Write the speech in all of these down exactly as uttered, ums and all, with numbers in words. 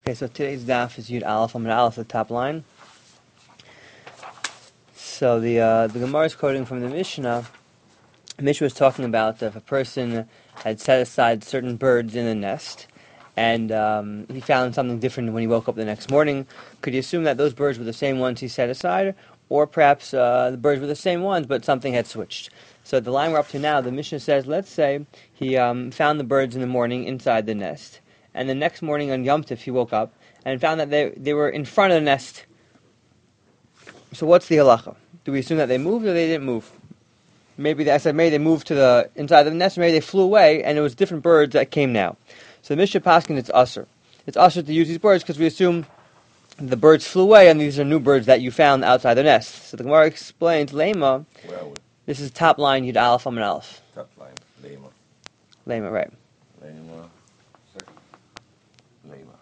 Okay, so today's daf is Yud Aleph Amud Aleph, the top line. So the uh, the Gemara is quoting from the Mishnah. The Mishnah was talking about if a person had set aside certain birds in the nest, and um, he found something different when he woke up the next morning. Could you assume that those birds were the same ones he set aside, or perhaps uh, the birds were the same ones, but something had switched? So the line we're up to now, the Mishnah says, let's say he um, found the birds in the morning inside the nest, and the next morning on Yom Tov he woke up and found that they they were in front of the nest. So what's the halacha? Do we assume that they moved or they didn't move? Maybe they, I said maybe they moved to the inside of the nest, or maybe they flew away and it was different birds that came now. So the Mishnah Paskin, it's usher. It's usher to use these birds because we assume the birds flew away and these are new birds that you found outside the nest. So the Gemara explains, Lema, this is top line, Yud Aleph Amud Aleph. Top line, Lema. Lema, right. Lema, second. Lema.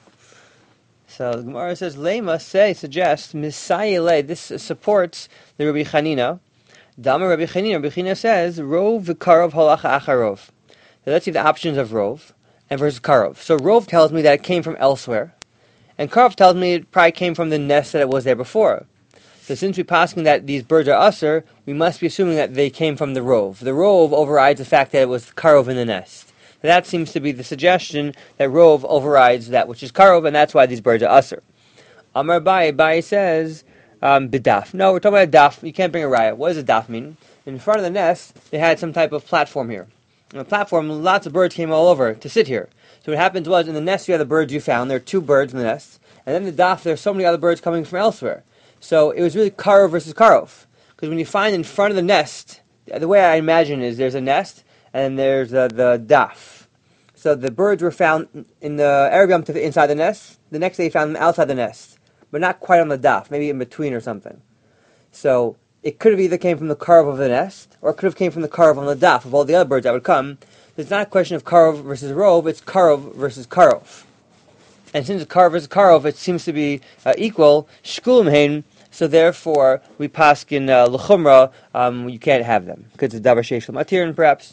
So the Gemara says, Lema, say, suggests, Misayele, this supports the Rabbi Chanina. Dama Rabbi Chanina, Rabbi Chanina says, Rov v'karov halacha acharov. So let's see the options of Rov and versus Karov. So Rov tells me that it came from elsewhere, and Karov tells me it probably came from the nest that it was there before. So since we're passing that these birds are usher, we must be assuming that they came from the Rov. The Rov overrides the fact that it was Karov in the nest. So that seems to be the suggestion that Rov overrides that which is Karov, and that's why these birds are usher. Amar Abaye, Abaye says, um, bidaf. No, we're talking about a daf. You can't bring a raya. What does a daf mean? In front of the nest, they had some type of platform here. On the platform, lots of birds came all over to sit here. So what happens was, in the nest you have the birds you found. There are two birds in the nest. And then the daf, there are so many other birds coming from elsewhere. So it was really Karov versus Karov. Because when you find in front of the nest, the way I imagine is there's a nest, and there's uh, the daf. So the birds were found in the Erev Yom Tov inside the nest. The next day you found them outside the nest. But not quite on the daf, maybe in between or something. So it could have either came from the Karov of the nest, or it could have came from the Karov on the daf of all the other birds that would come. It's not a question of Karov versus Rov, it's Karov versus Karov. And since it's Karov versus Karov, it seems to be uh, equal, Shkulim Hein, so therefore we paskin uh, L'chumra, um, you can't have them, because it's Davar Sheish L'matirin perhaps.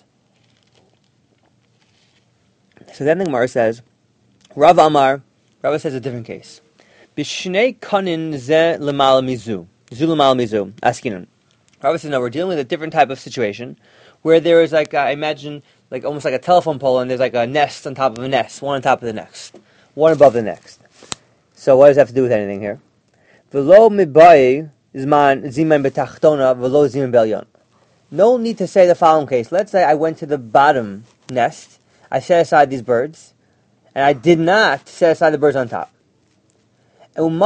So then the Gemara says, Rav Amar, Rav says a different case. Bishnei kanin ze lemal mizu. Zu lemal mizu. Askinon. Rabbi says, no, we're dealing with a different type of situation where there is like, uh, I imagine, like almost like a telephone pole and there's like a nest on top of a nest, one on top of the next, one above the next. So what does that have to do with anything here? V'lo mibai zman ziman betachtona v'lo ziman belyon. No need to say the following case. Let's say I went to the bottom nest, I set aside these birds, and I did not set aside the birds on top. I come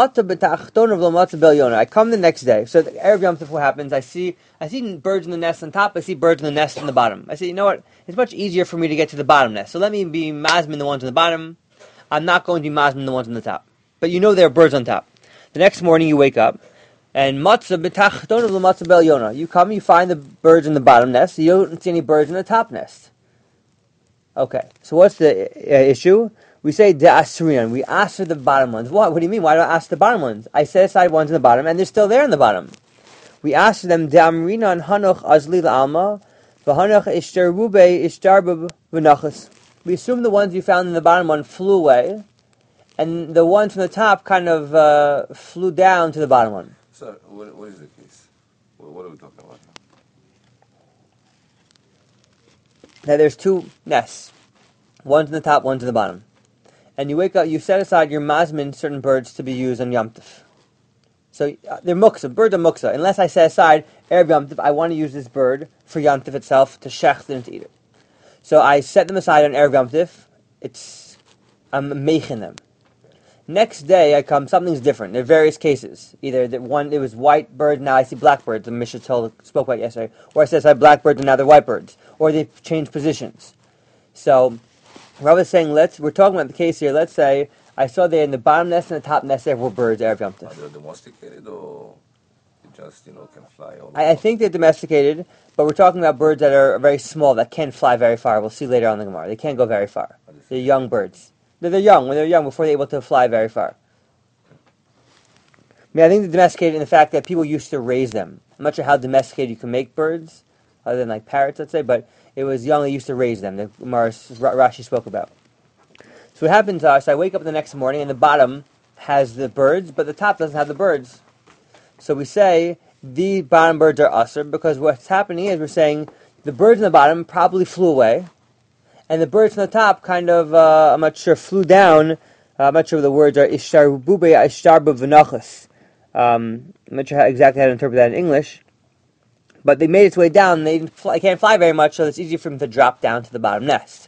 the next day. So the Erev Yom Tov, what happens? I see, I see birds in the nest on top. I see birds in the nest in the bottom. I say, you know what? It's much easier for me to get to the bottom nest. So let me be mazmin the ones on the bottom. I'm not going to be mazmin the ones on the top. But you know there are birds on top. The next morning you wake up, and matzah b'tachton of the matzah b'elyona. You come, you find the birds in the bottom nest. You don't see any birds in the top nest. Okay. So what's the uh, issue? We say de asrian. We ask for the bottom ones. What? What do you mean? Why do I ask the bottom ones? I set aside ones in the bottom, and they're still there in the bottom. We ask them de amrina and hanoch azli la'alma, v'hanoch ishtar rube ishtar v'nachas. We assume the ones you found in the bottom one flew away, and the ones from the top kind of uh, flew down to the bottom one. So, what, what is the case? What, what are we talking about now? Now there's two nests, one's in the top, one's in the bottom. And you wake up, you set aside your mazmin, certain birds, to be used on Yom Tov. So uh, they're muksa, birds are muksa. Unless I set aside, Erev Yom Tov, I want to use this bird for Yom Tov itself, to shecht and to eat it. So I set them aside on Erev Yom Tov, it's, I'm making them. Next day I come, something's different. There are various cases. Either that one, it was white birds, now I see black birds, the Mishnah told, spoke about yesterday. Or I set aside black birds and now they're white birds. Or they've changed positions. So Rabbi is saying, let's, we're talking about the case here, let's say, I saw there in the bottom nest and the top nest there were birds, Erev Yom Tov. Are they domesticated or they just, you know, can fly all I, I think they're domesticated, but we're talking about birds that are very small, that can't fly very far. We'll see later on in the Gemara. They can't go very far. They're young birds. They're, they're young, when they're young, before they're able to fly very far. I mean, I think they're domesticated in the fact that people used to raise them. I'm not sure how domesticated you can make birds, other than like parrots, let's say, but it was young, they used to raise them. The Gemara, Rashi spoke about. So what happens is I wake up the next morning and the bottom has the birds, but the top doesn't have the birds. So we say the bottom birds are usher because what's happening is we're saying the birds in the bottom probably flew away, and the birds on the top kind of, uh, I'm not sure, flew down. Uh, I'm not sure what the words are. Ishtarbu ishtarbu v'nachas. Um, I'm not sure how, exactly how to interpret that in English. But they made its way down. They didn't fly, can't fly very much, so it's easy for them to drop down to the bottom nest.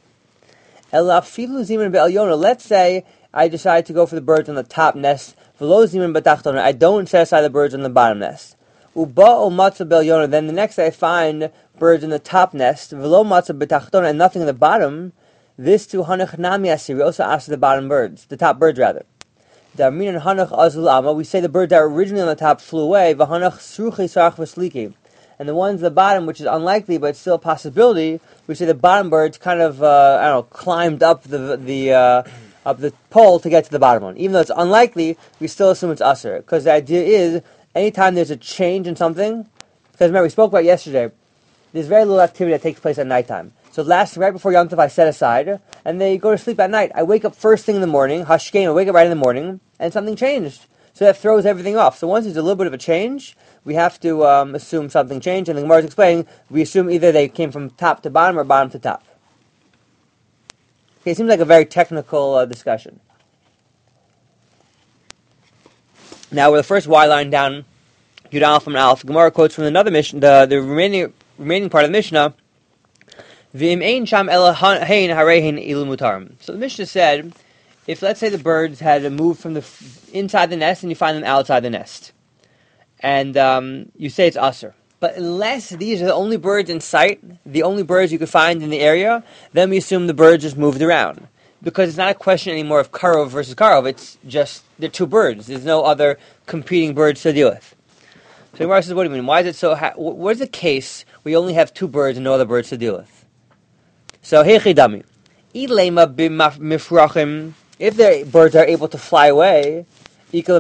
Let's say I decide to go for the birds on the top nest. I don't set aside the birds on the bottom nest. Then the next day I find birds in the top nest, and nothing in the bottom. This to Hanach Nami Asir. We also ask the bottom birds, the top birds rather. We say the birds that were originally on the top flew away. And the ones at the bottom, which is unlikely but still a possibility, we say the bottom birds kind of uh, I don't know climbed up the the uh, up the pole to get to the bottom one. Even though it's unlikely, we still assume it's usher because the idea is anytime there's a change in something. Because remember we spoke about yesterday, there's very little activity that takes place at nighttime. So last right before Yom Tov I set aside, and they go to sleep at night. I wake up first thing in the morning, hashkein, I wake up right in the morning, and something changed. So that throws everything off. So once there's a little bit of a change, we have to um, assume something changed. And the Gemara is explaining, we assume either they came from top to bottom or bottom to top. Okay, it seems like a very technical uh, discussion. Now we're the first Y line down, Yud Aleph and Aleph. Gemara quotes from another mission, the, the remaining remaining part of the Mishnah, V'im ein sham ela hein harehin ilu mutarim. So the Mishnah said, if let's say the birds had moved from the inside the nest and you find them outside the nest, and um, you say it's usher, but unless these are the only birds in sight, the only birds you could find in the area, then we assume the birds just moved around. Because it's not a question anymore of Karov versus Karov, it's just, they're two birds. There's no other competing birds to deal with. So the Gemara says, what do you mean? Why is it so, ha- what is the case we only have two birds and no other birds to deal with? So, Heichidami. Ilema b'mifrachim. If the birds are able to fly away, so if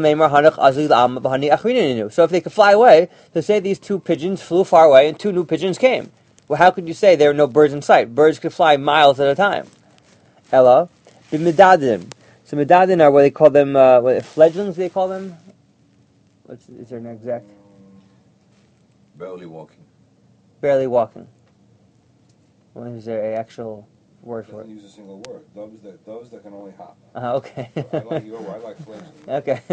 they could fly away, so say these two pigeons flew far away and two new pigeons came. Well, how could you say there are no birds in sight? Birds could fly miles at a time. Ella, the medadin. So medadin are what they call them, uh, what, fledglings they call them? What's, is there an exact? Barely walking. Barely walking. Well, is there an actual word for it? Doesn't use a single word. Those that those that can only hop. Uh, okay. I like your I like fledgling. Okay.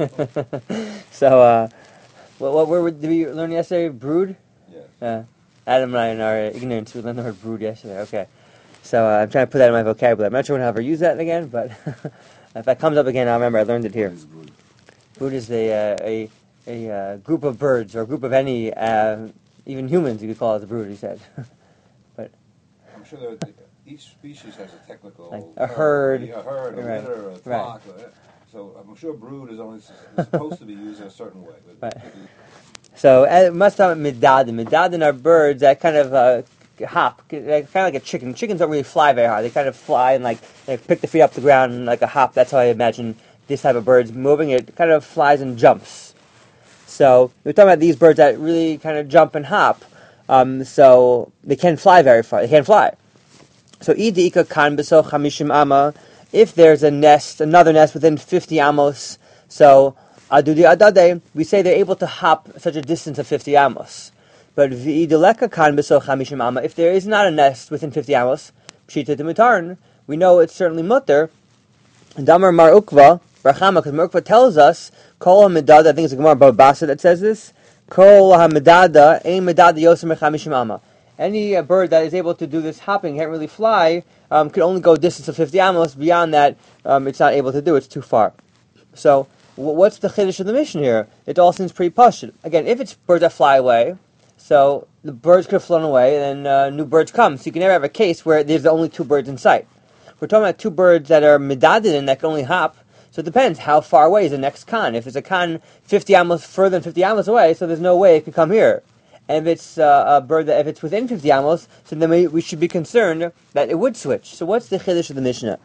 So, uh, what, what word did we learn yesterday? Brood? Yes. Uh, Adam and I, in our ignorance, we learned the word brood yesterday. Okay. So, uh, I'm trying to put that in my vocabulary. I'm not sure when I'll ever use that again, but if that comes up again, I'll remember I learned it here. What is brood? Brood is a, uh, a, a uh, group of birds, or a group of any, uh, even humans, you could call it a brood, he said. But I'm sure that each species has a technical like a herd, a herd, a right. litter, a flock. Right. So I'm sure brood is only is supposed to be used in a certain way. Right. So it must have midadin. Midadin are birds that kind of uh, hop, they're kind of like a chicken. Chickens don't really fly very hard. They kind of fly and like they pick the feet up the ground and like a hop. That's how I imagine this type of birds moving. It kind of flies and jumps. So we're talking about these birds that really kind of jump and hop. Um, so they can't fly very far. They can't fly. So idika kan beso chamishim ama. If there's a nest, another nest within fifty amos, so adudi adade, we say they're able to hop such a distance of fifty amos. But v'idileka kan beso chamishim ama. If there is not a nest within fifty amos, pshita demutarn, we know it's certainly mutter. Damar mar ukva rachama, because Mar Ukva tells us kol hamidada. I think it's a Gemara Babasa that says this. Kol hamidada ein midada yosem chamishim ama. Any uh, bird that is able to do this hopping, can't really fly, um, can only go a distance of fifty amos. Beyond that, um, it's not able to do. It's too far. So, w- what's the chiddush of the mission here? It all seems pretty pashut. Again, if it's birds that fly away, so the birds could have flown away, and then uh, new birds come. So you can never have a case where there's only two birds in sight. We're talking about two birds that are medadin that can only hop. So it depends how far away is the next khan. If it's a khan fifty amos further than fifty amos away, so there's no way it could come here. And if it's uh, a bird that, if it's within fifty amos, so then we, we should be concerned that it would switch. So what's the chiddush of the Mishnah?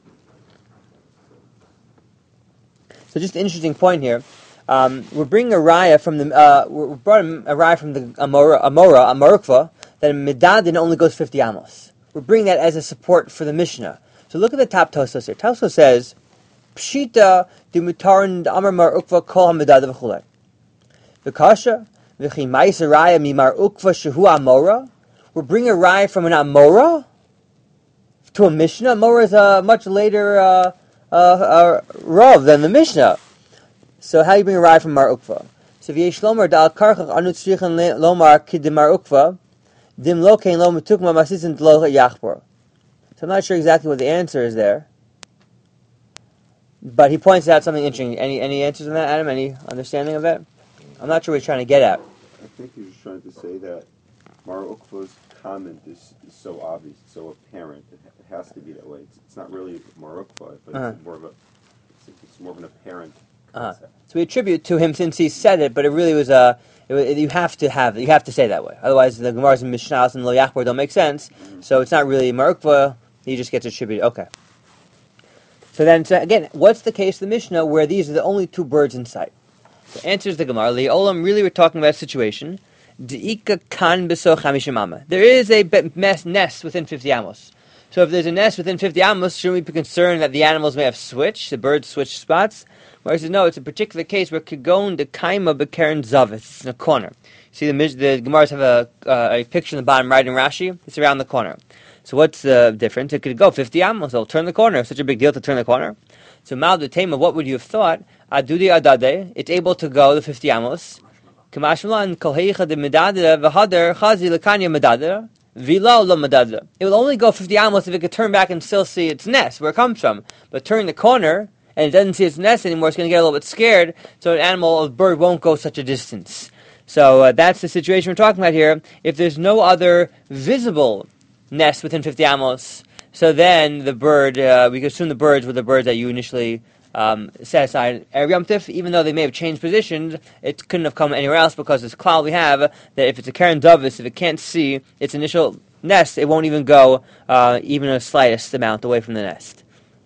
So just an interesting point here. Um, we're bringing a raya from the, uh, we brought a raya from the Amora, Amora, Amorukva, that a medadin only goes fifty amos. We're bringing that as a support for the Mishnah. So look at the top Tosfos here. Tosfos says, Pshita dimutarin amar mar ukva kol hamedad v'chulei. V'kasha v'chi ma'is raya mi mar ukva shehu amora. We're bringing a raya from an amora to a Mishnah. Amora is a much later uh, uh, uh, Rav than the Mishnah. So how do you bring a raya from mar ukva? So v'yesh lomar da'al karchach anu tzrichan lomar kidim mar ukva dim lo kein lo metukma masisin lo yachbor. So I'm not sure exactly what the answer is there. But he points out something interesting. Any any answers on that, Adam? Any understanding of that? I'm not sure what he's trying to get at. I think he's just trying to say that Mar Ukva's comment is, is so obvious, so apparent. It, it has to be that way. It's, it's not really Mar Ukva, but uh-huh. it's more of a it's, it's more of an apparent concept. Uh-huh. So we attribute to him since he said it, but it really was a. It, it, you have to have you have to say that way. Otherwise, the Gemara's and Mishnahs and Lo Yachbor don't make sense. Mm-hmm. So it's not really Mar Ukva. He just gets attributed. Okay. So then, so again, what's the case of the Mishnah where these are the only two birds in sight? The answer is the Gemara. Li'olam, really we're talking about a situation. De'ika kan beso chamishim amma. There is a nest within fifty amos. So if there's a nest within fifty amos, shouldn't we be concerned that the animals may have switched, the birds switch spots? Where he says, no, it's a particular case where kigon de kaima bekeren zavis. It's in a corner. See, the, the Gemaras have a, uh, a picture in the bottom right in Rashi. It's around the corner. So what's the difference? It could go fifty amos. It'll turn the corner. It's such a big deal to turn the corner. So mal de tema, what would you have thought? Adudi adade. It's able to go the fifty amos. Kamashmalan kol heicha de medadera v'hader chazi lekanya medadera v'lo lo medadera. It will only go fifty amos if it could turn back and still see its nest where it comes from. But turning the corner and it doesn't see its nest anymore, it's going to get a little bit scared. So an animal, a bird, won't go such a distance. So uh, that's the situation we're talking about here. If there's no other visible nest within fifty amos, so then the bird, uh, we could assume the birds were the birds that you initially um, set aside at Yom Tif, even though they may have changed positions, it couldn't have come anywhere else because this cloud we have, that if it's a Karen Davis, if it can't see its initial nest, it won't even go uh, even a slightest amount away from the nest.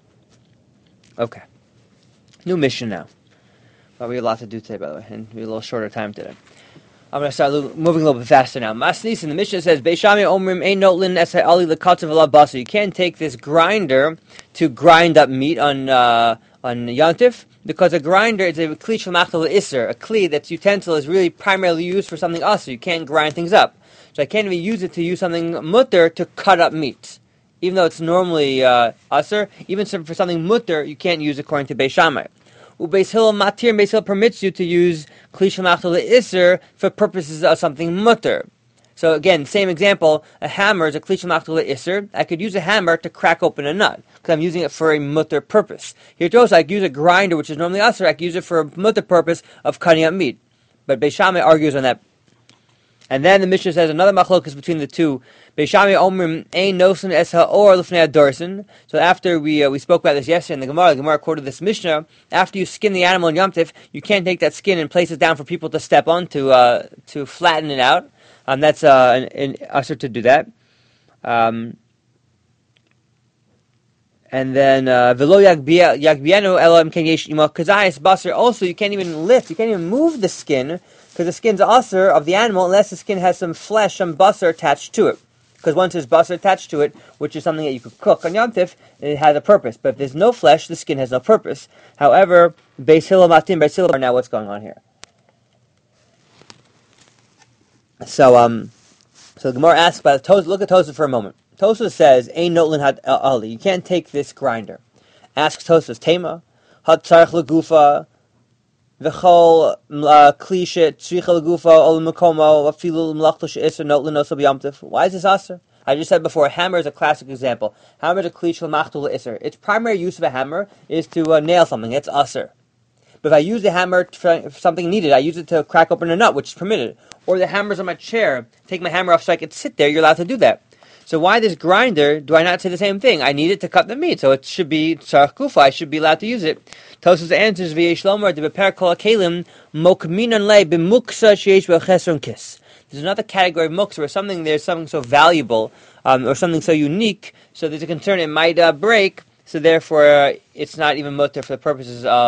Okay. New mission now. Well, we have a lot to do today, by the way, and we have a little shorter time today. I'm going to start moving a little bit faster now. Masnis, in the Mishnah says, Beishami omrim ein notlin esay ali lekatzav alabasa. You can't take this grinder to grind up meat on uh, on Yontif, because a grinder is a kli shel machtal iser. A kli, that's utensil, is really primarily used for something else, so you can't grind things up. So I can't even use it to use something mutter to cut up meat. Even though it's normally uh, aser, even for something mutter, you can't use it according to Beis Shammai. Ubeis Hillel matir, Beis Hillel permits you to use kli shel machtal iser for purposes of something mutter. So again, same example, a hammer is a kli shel machtal iser. I could use a hammer to crack open a nut, because I'm using it for a mutter purpose. Here too, I could use a grinder, which is normally aser, I could use it for a mutter purpose of cutting up meat. But Beis Shammai argues on that. And then the Mishnah says another machlokas between the two. Beis Shammai omrim ein nosen es ha'or lefnei adorsen. So after we uh, we spoke about this yesterday in the Gemara, the Gemara quoted this Mishnah. After you skin the animal in Yom Tif, you can't take that skin and place it down for people to step on to uh, to flatten it out. Um, that's uh, an, an usher to do that. Um, and then velo yagbienu elam ken yesh ima kazayis basar. Also, you can't even lift, you can't even move the skin, because the skin's usher of the animal unless the skin has some flesh, some basar attached to it. Because once there's basar attached to it, which is something that you could cook on Yom Tif, it has a purpose. But if there's no flesh, the skin has no purpose. However, Beis Hillel matim, Beis Hillel. Now, what's going on here? So, um, so the Gemara asks about Tosfos. Look at Tosfos for a moment. Tosfos says, "Ein notlin had ali." You can't take this grinder. Asks Tosfos, "Tema had tzarich legufa." V'chol klishe tzricha legufa ol mekomo afilu l'mlachto she'isr notlin oso b'yom tif. Why is this aser? I just said before, a hammer is a classic example. Hammer is a kli shel machtal le'isr. Its primary use of a hammer is to uh, nail something. It's aser. But if I use the hammer for something needed, I use it to crack open a nut, which is permitted. Or the hammer's on my chair. Take my hammer off so I can sit there. You're allowed to do that. So why this grinder do I not say the same thing? I need it to cut the meat, so it should be tzarich kufa. I should be allowed to use it. Tosfos answers v'yesh lomar de beper kol hakelim mokminon le b'muksa sheish b'chesron kis. There's another category of muksa where something there's something so valuable um, or something so unique, so there's a concern it might uh, break. So therefore, uh, it's not even mutter for the purposes of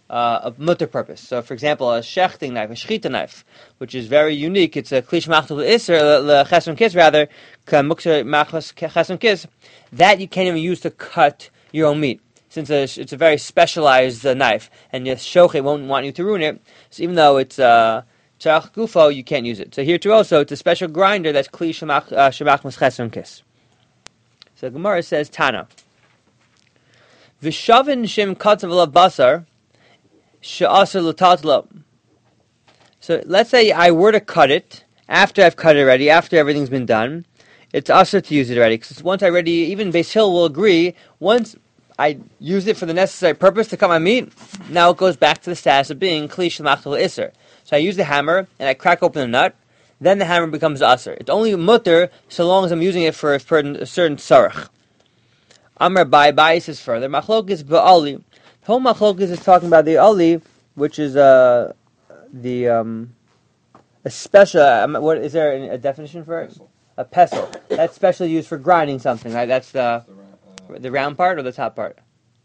uh, a mutter purpose. So, for example, a shechting knife, a shechita knife, which is very unique. It's a klish machtul iser, le cheson kis rather, ka muksa machos cheson kis. That you can't even use to cut your own meat, since it's a very specialized uh, knife, and the shochet won't want you to ruin it. So even though it's uh, tzarach gufo, you can't use it. So here too also, it's a special grinder that's kli shemach shemachmas cheson kis. So Gemara says Tana. V'shavin shem katzav la basar she'asar l'tatlo. So let's say I were to cut it after I've cut it already, after everything's been done. It's asur to use it already, because once I already, even Beis Hill will agree, once I use it for the necessary purpose to cut my meat, now it goes back to the status of being kli shemachtul iser. So I use the hammer and I crack open the nut, then the hammer becomes asur. It's only mutter so long as I'm using it for a certain tzarech. Amar Bai Bai says further, Machlokes ba'ali. The whole Machlokes is talking about the ali, which is uh, the um, a special. Um, what is there a definition for it? Pestle. A pestle. That's specially used for grinding something. Right? That's the The, ra- uh, the round part or the top part.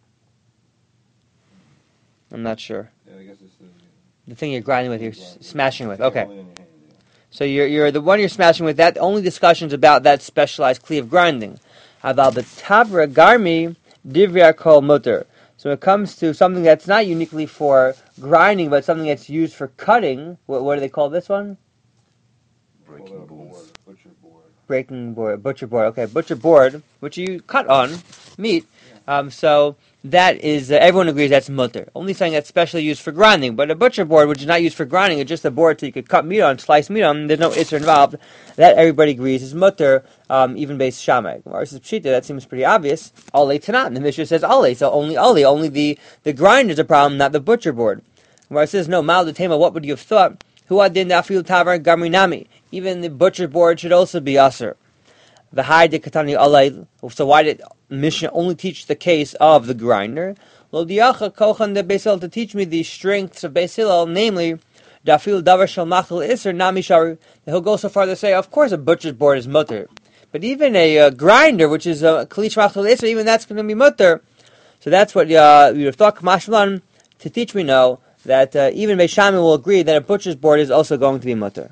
I'm not sure. yeah, I guess it's the, The thing you're grinding with, you're s- grinding. smashing with. It's Okay. only in your hand, yeah. So you're you're the one you're smashing with. That only discussions about that specialized kli of grinding. About the tabra garmi divrei kol mutter. So when it comes to something that's not uniquely for grinding, but something that's used for cutting, what, what do they call this one? Breaking Breaking board, boards. butcher board. Breaking board, butcher board. Okay, butcher board, which you cut on meat. Um, so that is uh, everyone agrees that's mutter. Only something that's specially used for grinding. But a butcher board, which is not used for grinding, it's just a board so you could cut meat on, slice meat on. There's no isser involved. That everybody agrees is mutter, um, even based Shammai. Gemara says pshita. That seems pretty obvious. Ale tanat. The Mishnah says ale, so only ale, only the the grinder's a problem, not the butcher board. Gemara says no. Mal tema. What would you have thought? Who adin afil tavar gamrinami. Even the butcher board should also be asur. The high de katani alay. So why did Mishnah only teach the case of the grinder? Lo diacha kochan de Beis Hillel, to teach me the strengths of Beis Hillel, namely dafil davar shel machal iser nami sharu. He'll go so far to say, of course, a butcher's board is mutter, but even a uh, grinder, which is a kli machal iser, even that's going to be mutter. So that's what uh, you would have thought Kamashmalan to teach me now that uh, even Beis Shammai will agree that a butcher's board is also going to be mutter.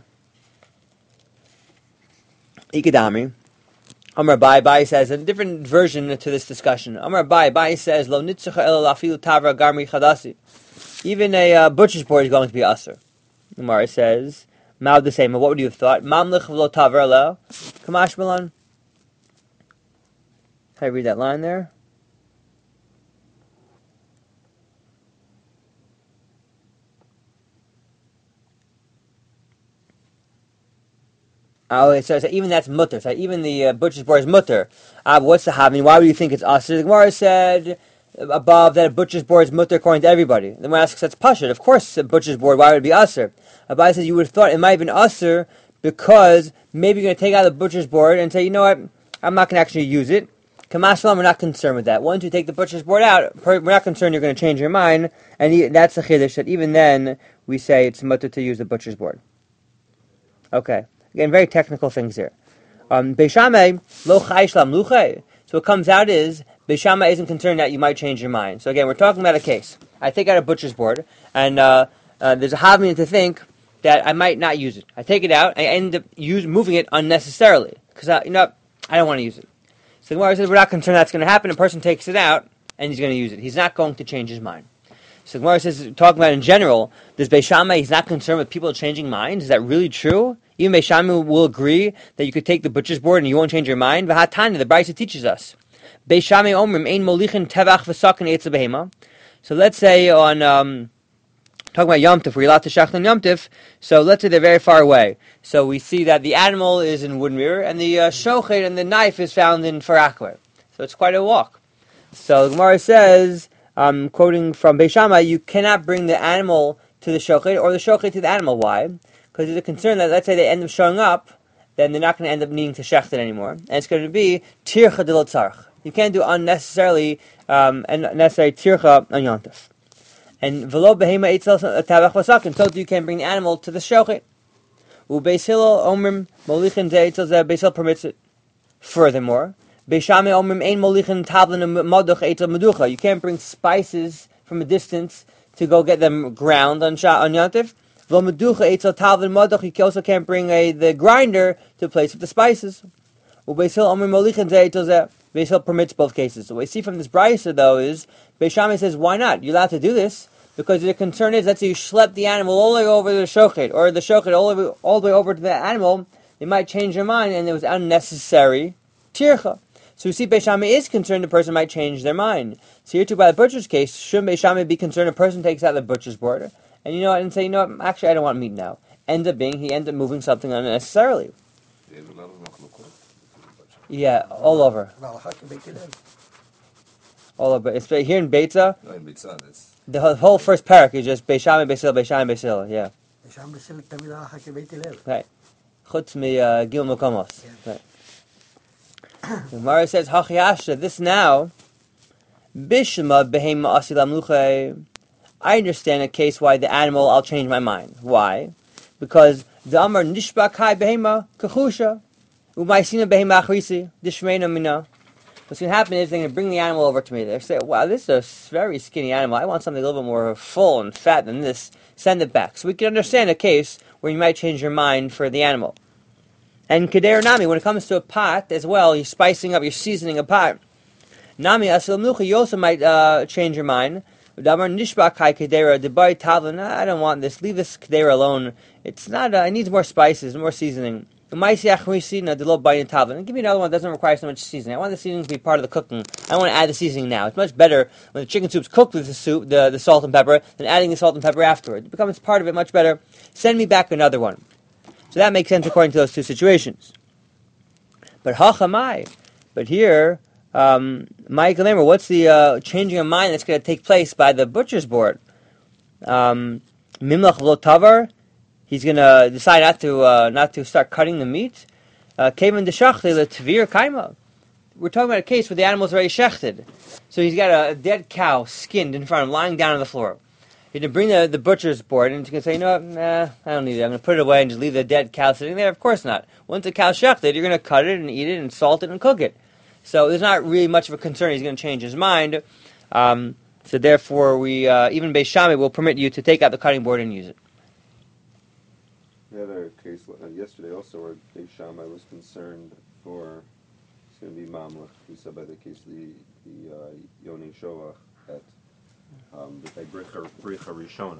Ikadami. Amar Bai Bai says a different version to this discussion. Amar Bai Bai says lo nitzacha el lafilu tavra garmi chadasi. Even a uh, butcher's board is going to be asur. Gemara says Mal the same. What would you have thought? Mamlich lo tavra lo kamash milan. How do you read that line there? Oh, so, so even that's mutter. So even the uh, butcher's board is mutter. Uh, what's the having? Why would you think it's asur? The Gemara said above that a butcher's board is mutter according to everybody. The Gemara asks, that's pashut. Of course, a butcher's board. Why would it be asur? Abai says you would have thought it might have been asur because maybe you're going to take out the butcher's board and say, you know what, I'm not going to actually use it. Kamashlam, we're not concerned with that. Once you take the butcher's board out, we're not concerned you're going to change your mind. And that's the chiddush that even then we say it's mutter to use the butcher's board. Okay. Again, very technical things here. Um, Beis Shammai, lo chayish lamluche. So what comes out is, Beis Shammai isn't concerned that you might change your mind. So again, we're talking about a case. I take out a butcher's board, and uh, uh, there's a having to think that I might not use it. I take it out, I end up use, moving it unnecessarily. Because, you know, I don't want to use it. So the Gemara says, we're not concerned that's going to happen. A person takes it out, and he's going to use it. He's not going to change his mind. So the Gemara says, talking about in general, does Beis Shammai, he's not concerned with people changing minds? Is that really true? Even Beis Shammai will agree that you could take the butcher's board and you won't change your mind. V'hatanya, the Brisa teaches us. Beis Shammai omrim ein molichin tevach v'saken eitz behema. So let's say on um, talking about Yom Tov, we're allowed to shach on Yom Tov. So let's say they're very far away. So we see that the animal is in Woodmere and the uh, shochet and the knife is found in Farakwe. So it's quite a walk. So the Gemara says, um, quoting from Beis Shammai, you cannot bring the animal to the shochet or the shochet to the animal. Why? Because there's a concern that, let's say they end up showing up, then they're not going to end up needing to shecht it anymore. And it's going to be tircha de lo tzarch. You can't do unnecessarily, um, unnecessary tircha on Yom Tov. And v'lo behema eitzel tavach v'sakin, so you can bring the animal to the shochet. U'beis Hillel omrim molichin ze eitzel ze, Beis Hillel permits it. Furthermore, Beis Shammai omrim ein molichin tablan maduch eitzel meducha. You can't bring spices from a distance to go get them ground on Sha- on Yantif. You also can't bring a, the grinder to a place with the spices. Beis Hillel permits both cases. So what we see from this brisa, though, is Beis Shammai says, why not? You're allowed to do this, because the concern is, let's say you schlep the animal all the way over to the shochet, or the shochet all the way, all the way over to the animal, they might change their mind, and it was unnecessary tircha. So we see Beis Shammai is concerned the person might change their mind. So here too, by the butcher's case, shouldn't Beis Shammai be concerned a person takes out the butcher's board, and you know what, and say, you know what, actually I don't want meat now. Ends up being, he ends up moving something unnecessarily. Yeah, all over. All over. It's here in Beitza. No, in Beitza, that's... The whole, whole first parak is just Beis Shammai, Beis Hillel, Beis Shammai, Beis Hillel. Yeah. Right. Chutz mi uh, Gil Mokomos. Right. The Gemara says, Hachiyasha, this now, Bishma behema asilam luche. I understand a case why the animal, I'll change my mind. Why? Because the Amar nishba kai behema kachusha. Umaisina behema achrisi. Dishmeina mina. What's going to happen is they're going to bring the animal over to me. They say, wow, this is a very skinny animal. I want something a little bit more full and fat than this. Send it back. So we can understand a case where you might change your mind for the animal. And Keder Nami, when it comes to a pot as well, you're spicing up, you're seasoning a pot. Nami Asil Nucha, you also might uh, change your mind. Damar Nishba Kai Kedera, Debai Tavlin, I don't want this. Leave this Kedera alone. It's not, uh, it needs more spices, more seasoning. And give me another one that doesn't require so much seasoning. I want the seasoning to be part of the cooking. I don't want to add the seasoning now. It's much better when the chicken soup's cooked with the soup, the, the salt and pepper, than adding the salt and pepper afterward. It becomes part of it much better. Send me back another one. So that makes sense according to those two situations. But hachamai, but here, um, Michael Lamer, what's the uh, changing of mind that's going to take place by the butcher's board? Um, Mimlach v'lo tavar. He's going to decide not to uh, not to start cutting the meat. Kevan deshachli letvir kaima. We're talking about a case where the animal's already shechted. So he's got a, a dead cow skinned in front of him, lying down on the floor. He's going to bring the, the butcher's board, and he's going to say, you know what, nah, I don't need it. I'm going to put it away and just leave the dead cow sitting there. Of course not. Once the cow's shechted, you're going to cut it and eat it and salt it and cook it. So there's not really much of a concern he's going to change his mind. Um, so therefore, we uh, even Beis Shammai will permit you to take out the cutting board and use it. The other case uh, yesterday also where Beis Shammai was concerned for, it's going to be Mamlech, we said by the case of the, the uh, Yoni Shoach at um, the Bricha Rishona.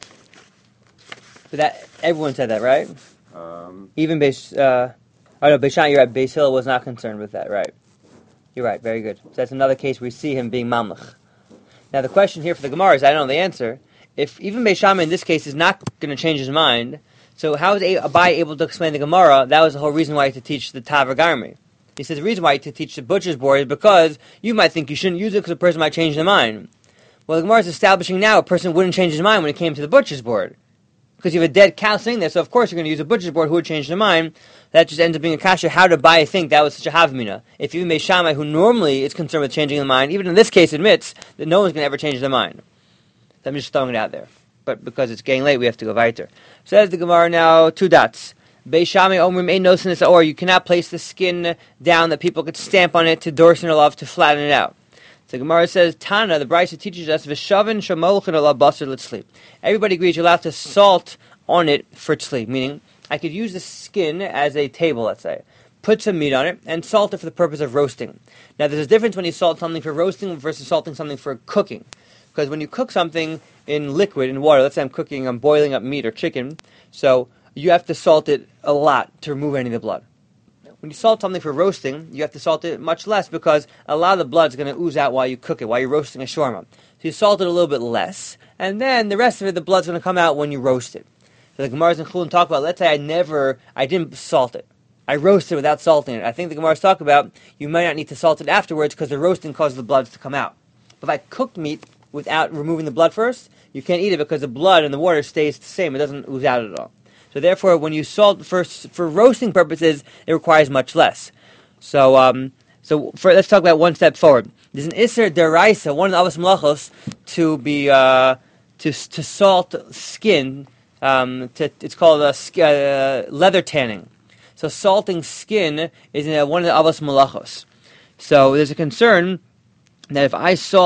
But that, everyone said that, right? Um, Even Beis, uh, oh no, Beis Shammai, you're right, Beis Hillel was not concerned with that, right? You're right, very good. So that's another case where we see him being Mamlech. Now the question here for the Gemara is, I don't know the answer, if even Beis Shammai in this case is not going to change his mind, so how is Abai able to explain the Gemara? That was the whole reason why he had to teach the Tavar Garmi. He says the reason why he had to teach the butcher's board is because you might think you shouldn't use it because a person might change their mind. Well, the Gemara is establishing now a person wouldn't change his mind when it came to the butcher's board. Because you have a dead cow sitting there, so of course you're going to use a butcher's board who would change their mind. That just ends up being a kasha. How did Abai think that was such a havmina? If even Beis Shammai, who normally is concerned with changing the mind, even in this case admits that no one's going to ever change their mind. So I'm just throwing it out there. But because it's getting late, we have to go weiter. Says the Gemara now, two dots. Beis Shammai omrim ein nosin or you cannot place the skin down that people could stamp on it to dorsen or love to flatten it out. So the Gemara says, Tana, the Brisa teaches us, v'shavin shamolchin ala basar l'tzli. Everybody agrees you're allowed to salt on it for tzli, meaning I could use the skin as a table, let's say, put some meat on it, and salt it for the purpose of roasting. Now there's a difference when you salt something for roasting versus salting something for cooking. Because when you cook something in liquid, in water, let's say I'm cooking, I'm boiling up meat or chicken, so you have to salt it a lot to remove any of the blood. When you salt something for roasting, you have to salt it much less because a lot of the blood's going to ooze out while you cook it, while you're roasting a shawarma. So you salt it a little bit less, and then the rest of it, the blood's going to come out when you roast it. So the Gemara's and Chulin talk about, let's say I never, I didn't salt it. I roasted it without salting it. I think the Gemara's talk about, you might not need to salt it afterwards because the roasting causes the blood to come out. But if I cooked meat without removing the blood first, you can't eat it because the blood and the water stays the same. It doesn't ooze out at all. So therefore, when you salt for for roasting purposes, it requires much less. So um, so for, let's talk about one step forward. There's an Isser Deraisa, one of the Avos Malachos, to be uh, to to salt skin. Um, to, it's called uh, uh, leather tanning. So salting skin is uh, one of the Avos Malachos. So there's a concern that if I salt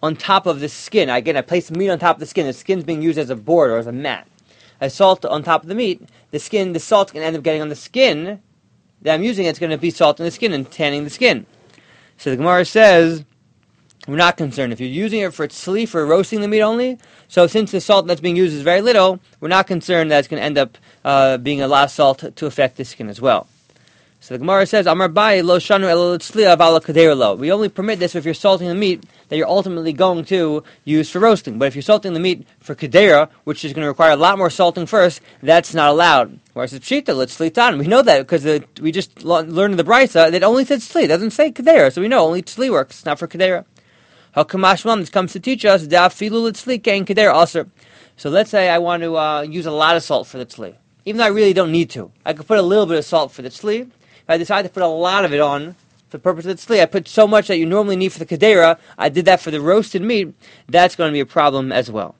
on top of the skin. Again, I place the meat on top of the skin. The skin's being used as a board or as a mat. I salt on top of the meat. The skin, the salt can end up getting on the skin that I'm using. It's going to be salt in the skin and tanning the skin. So the Gemara says, we're not concerned. If you're using it for tzli, for roasting the meat only, so since the salt that's being used is very little, we're not concerned that it's going to end up uh, being a lot of salt to affect the skin as well. So the Gemara says, Amar Bai lo shanu elo tzli aval kadera lo. We only permit this if you're salting the meat that you're ultimately going to use for roasting. But if you're salting the meat for kadera, which is going to require a lot more salting first, that's not allowed. Whereas it's pshita, let's tzli. We know that because we just learned in the Brisa that it only says tzli. It doesn't say kadera. So we know only tzli works. It's not for kadera. Hakamashlam, this comes to teach us, da filu tzli kein kadera also. So let's say I want to uh, use a lot of salt for the tzli. Even though I really don't need to. I could put a little bit of salt for the tzli. If I decide to put a lot of it on for the purpose of the tzli, I put so much that you normally need for the kadera, I did that for the roasted meat, that's going to be a problem as well.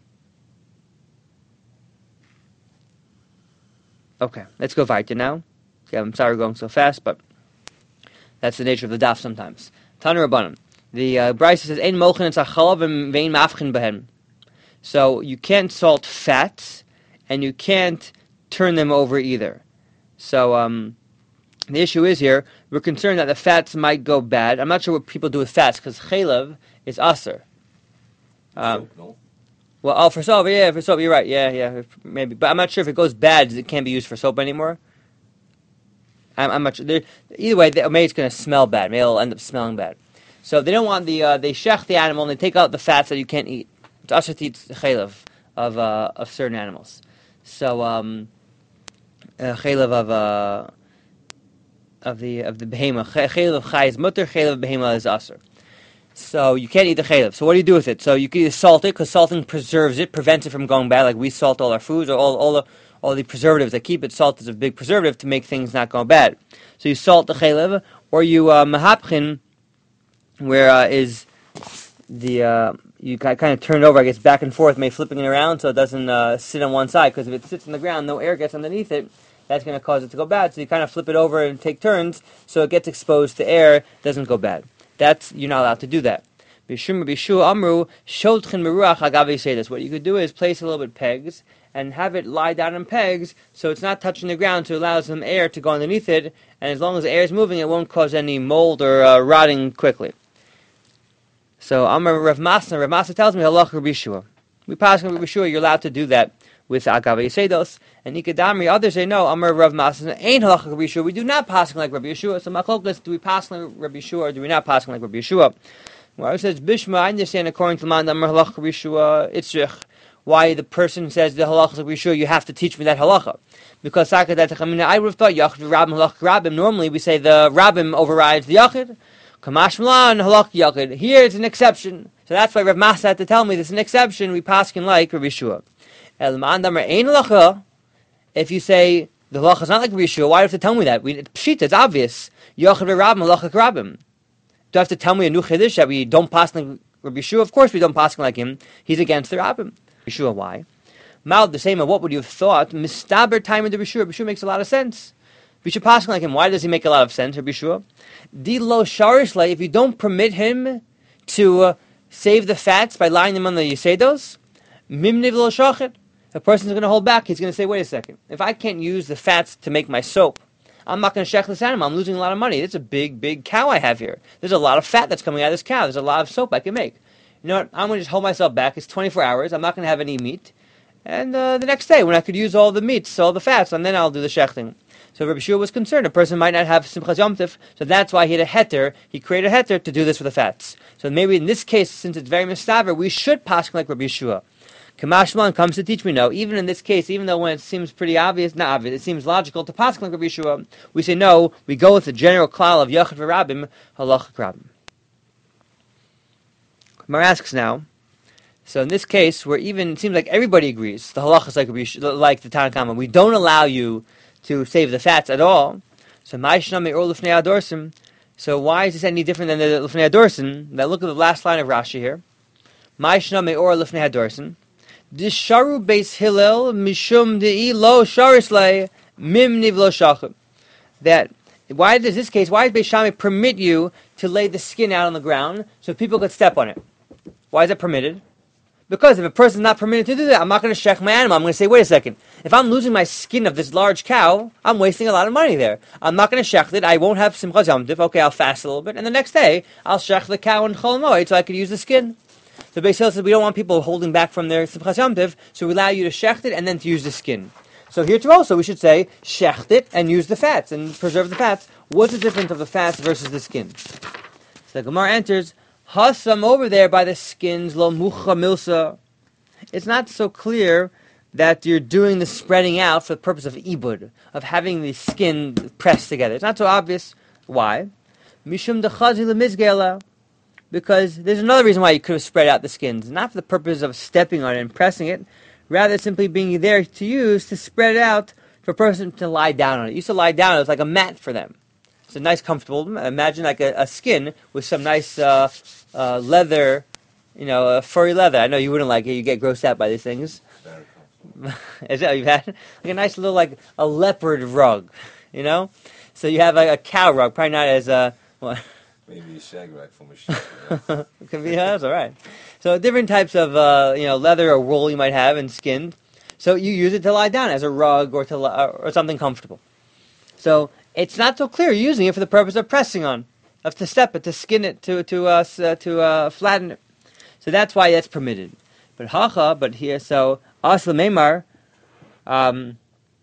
Okay, let's go weiter now. Okay, I'm sorry we're going so fast, but that's the nature of the daf sometimes. Tanu Rabbanan. The uh, Brisa says, Ein mochin et zachalav ve'ein mafchin behem. So you can't salt fats, and you can't turn them over either. So um, the issue is here, we're concerned that the fats might go bad. I'm not sure what people do with fats, because chaylev is aser. Um, Soap, no? well, oh, for soap, yeah, for soap, you're right, yeah, yeah, maybe. But I'm not sure if it goes bad, it can't be used for soap anymore. I'm, I'm not sure. There, either way, maybe it's going to smell bad. Maybe it'll end up smelling bad. So they don't want the, uh, they shech the animal and they take out the fats that you can't eat. It's asher to eat chaylev of, uh, of certain animals. So, um, uh, chaylev of, uh, of the, of the behema. Chaylev of chay is mutter, chaylev of behema is asher. So you can't eat the chaylev. So what do you do with it? So you can either salt it, because salting preserves it, prevents it from going bad, like we salt all our foods, or all, all the, all the preservatives that keep it. Salt is a big preservative to make things not go bad. So you salt the chaylev, or you, uh, mahapchin, where uh, is the uh, you kind of turn it over, I guess, back and forth, maybe flipping it around so it doesn't uh, sit on one side. Because if it sits on the ground, no air gets underneath it. That's going to cause it to go bad. So you kind of flip it over and take turns so it gets exposed to air, doesn't go bad. That's you're not allowed to do that. Bishum Bishu Amru Sholtchin Meruach Agavi say this. What you could do is place a little bit pegs and have it lie down in pegs so it's not touching the ground, to allow some air to go underneath it. And as long as the air is moving, it won't cause any mold or uh, rotting quickly. So Amar Rav Masna, Rav Masna tells me halach Rabbi Yeshua. We pass on Rabbi Yeshua, you're allowed to do that with Agave Yisedos. And Nikadamri, others say no. Amar Rav Masna, ain't halach Rabbi Yeshua. We do not pass like Rabbi Yeshua. So Machlokas, do we pass like Rabbi Yeshua or do we not pass like Rabbi Yeshua? Well, it says Bishma, I understand according to the man Amar halach Rabbi Yeshua Itzrich. Why the person says the halach Rabbi Yeshua, you have to teach me that halacha. Because I would have thought Yachid Rabbim halach Rabbim. Normally we say the Rabbim overrides the Yachid. Kamash Malan halach Yachid. Here it's an exception. So that's why Rav Masna had to tell me there's an exception. We paskin like Rabbi Yeshua. El man damer ein halacha. If you say the halacha is not like Rabbi Yeshua, why do you have to tell me that? We, it's pshita, it's obvious. Yachid Rabbim halacha Rabbim. Do you have to tell me a new chiddush that we don't pass like Rabbi Yeshua? Of course we don't pass like him. He's against the Rabbim. Yeshua, why? Mal the same. What would you have thought? Mistaber time in the Rabbi Yeshua. Rabbi Yeshua makes a lot of sense. We should pass like him. Why does he make a lot of sense, Rabbi Yeshua? Di lo sharishle. If you don't permit him to uh, save the fats by lying them on the yisedos, mimniv lo shachit. A person's going to hold back. He's going to say, "Wait a second. If I can't use the fats to make my soap, I'm not going to shech this animal. I'm losing a lot of money. It's a big, big cow I have here. There's a lot of fat that's coming out of this cow. There's a lot of soap I can make. You know what? I'm going to just hold myself back. It's twenty-four hours. I'm not going to have any meat. And uh, the next day, when I could use all the meats, all the fats, and then I'll do the shechting." So Rabbi Yeshua was concerned. A person might not have Simchas Yom Tov, so that's why he had a heter. He created a heter to do this with the fats. So maybe in this case, since it's very mistaver, we should paskin like Rabbi Yeshua. Kamashman comes to teach me no. Even in this case, even though when it seems pretty obvious, not obvious, it seems logical to paskin like Rabbi Yeshua, we say no. We go with the general klal of Yachid v'Rabbim, halach Rabbim. Mar asks now. So in this case, where even it seems like everybody agrees, the halach is like Rabbi Yeshua, like the Tanna Kama. We don't allow you to save the fats at all. So ma'ishna me'or lifnei adorsim. So why is this any different than the lifnei adorsim? Now look at the last line of Rashi here. Ma'ishna me'or lifnei adorsim. Disharu beis Hillel mishum de'i lo sharislei mimniv lo shachim. That why does this case? Why does Beis Shammai permit you to lay the skin out on the ground so people could step on it? Why is it permitted? Because if a person's not permitted to do that, I'm not going to shech my animal. I'm going to say, wait a second. If I'm losing my skin of this large cow, I'm wasting a lot of money there. I'm not going to shech it. I won't have Simchas Yom Tov. Okay, I'll fast a little bit. And the next day, I'll shech the cow in Chol Moed so I could use the skin. So Beis Hillel says we don't want people holding back from their Simchas Yom Tov, so we allow you to shecht it and then to use the skin. So here too also we should say, shecht it and use the fats and preserve the fats. What's the difference of the fats versus the skin? So the Gemara enters, Hasam over there by the skins, lo mucha milsa. It's not so clear that you're doing the spreading out for the purpose of ibud, of having the skin pressed together. It's not so obvious. Why? Mishum dechazi lemizgela. Because there's another reason why you could have spread out the skins. Not for the purpose of stepping on it and pressing it, rather simply being there to use to spread it out for a person to lie down on it. It used to lie down, it was like a mat for them. It's a nice, comfortable, imagine like a, a skin with some nice uh, uh, leather, you know, uh, furry leather. I know you wouldn't like it. You get grossed out by these things. Is that what you've had? Like a nice little, like, a leopard rug, you know? So you have like a cow rug, probably not as a... Well, maybe a shag rack from a sheep. Yeah. It could be, yeah, that's all right. So different types of, uh, you know, leather or wool you might have and skinned. So you use it to lie down as a rug or to li- or something comfortable. So it's not so clear you're using it for the purpose of pressing on, of to step it, to skin it, to to uh, to uh, flatten it. So that's why that's permitted. But hacha, but here, so asla meimar. Um,